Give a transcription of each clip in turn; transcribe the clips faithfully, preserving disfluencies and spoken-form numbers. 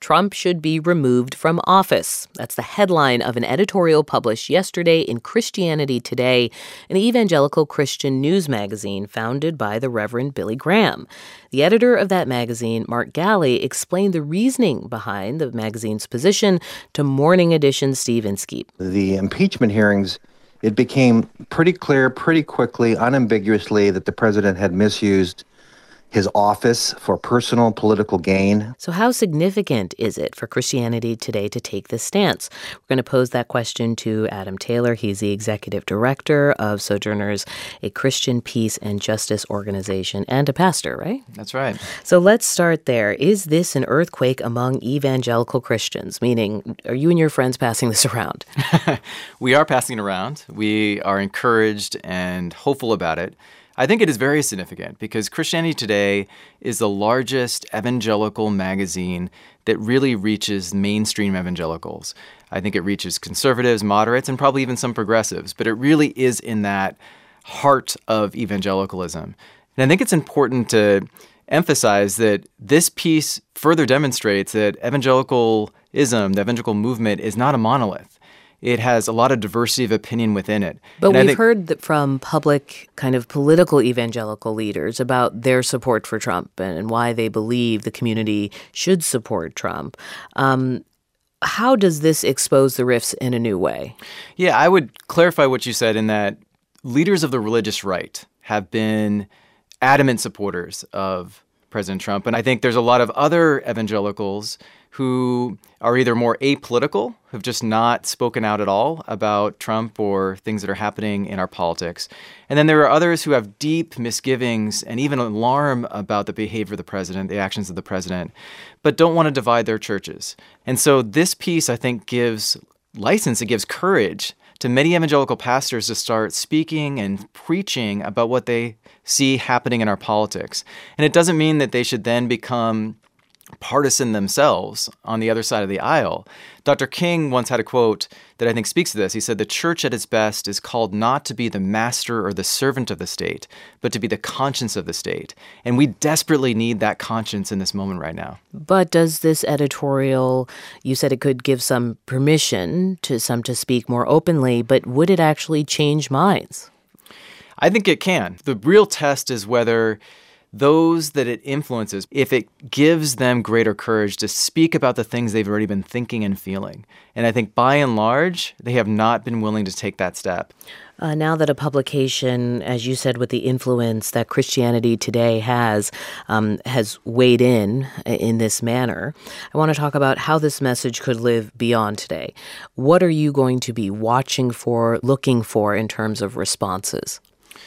Trump should be removed from office. That's the headline of an editorial published yesterday in Christianity Today, an evangelical Christian news magazine founded by the Reverend Billy Graham. The editor of that magazine, Mark Galli, explained the reasoning behind the magazine's position to Morning Edition's Steve Inskeep. The impeachment hearings, it became pretty clear pretty quickly, unambiguously, that the president had misused his office for personal political gain. So how significant is it for Christianity Today to take this stance? We're going to pose that question to Adam Taylor. He's the executive director of Sojourners, a Christian peace and justice organization, and a pastor, right? That's right. So let's start there. Is this an earthquake among evangelical Christians? Meaning, are you and your friends passing this around? We are passing it around. We are encouraged and hopeful about it. I think it is very significant because Christianity Today is the largest evangelical magazine that really reaches mainstream evangelicals. I think it reaches conservatives, moderates, and probably even some progressives, but it really is in that heart of evangelicalism. And I think it's important to emphasize that this piece further demonstrates that evangelicalism, the evangelical movement, is not a monolith. It has a lot of diversity of opinion within it. But and we've think, heard that from public kind of political evangelical leaders about their support for Trump and, and why they believe the community should support Trump. Um, how does this expose the rifts in a new way? Yeah, I would clarify what you said in that leaders of the religious right have been adamant supporters of President Trump. And I think there's a lot of other evangelicals who are either more apolitical, who've just not spoken out at all about Trump or things that are happening in our politics. And then there are others who have deep misgivings and even alarm about the behavior of the president, the actions of the president, but don't want to divide their churches. And so this piece, I think, gives license, it gives courage to many evangelical pastors to start speaking and preaching about what they see happening in our politics. And it doesn't mean that they should then become partisan themselves on the other side of the aisle. Doctor King once had a quote that I think speaks to this. He said, "The church at its best is called not to be the master or the servant of the state, but to be the conscience of the state." And we desperately need that conscience in this moment right now. But does this editorial, you said it could give some permission to some to speak more openly, but would it actually change minds? I think it can. The real test is whether those that it influences, if it gives them greater courage to speak about the things they've already been thinking and feeling. And I think by and large, they have not been willing to take that step. Uh, now that a publication, as you said, with the influence that Christianity Today has, um, has weighed in in this manner, I want to talk about how this message could live beyond today. What are you going to be watching for, looking for in terms of responses?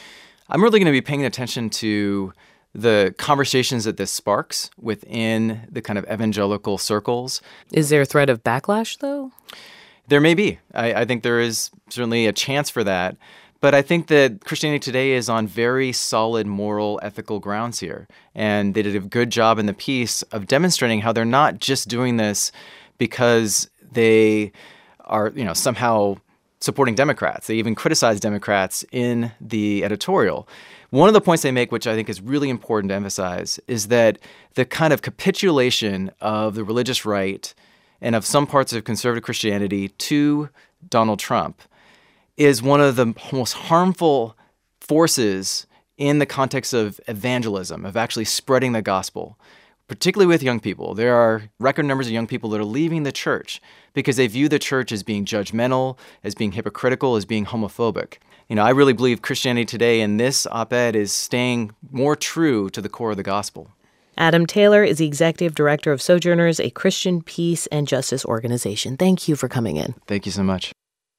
I'm really going to be paying attention to the conversations that this sparks within the kind of evangelical circles. Is there a threat of backlash, though? There may be. I, I think there is certainly a chance for that. But I think that Christianity Today is on very solid moral, ethical grounds here. And they did a good job in the piece of demonstrating how they're not just doing this because they are, you know, somehow supporting Democrats. They even criticize Democrats in the editorial. One of the points they make, which I think is really important to emphasize, is that the kind of capitulation of the religious right and of some parts of conservative Christianity to Donald Trump is one of the most harmful forces in the context of evangelism, of actually spreading the gospel, particularly with young people. There are record numbers of young people that are leaving the church because they view the church as being judgmental, as being hypocritical, as being homophobic. You know, I really believe Christianity Today in this op-ed is staying more true to the core of the gospel. Adam Taylor is the executive director of Sojourners, a Christian peace and justice organization. Thank you for coming in. Thank you so much.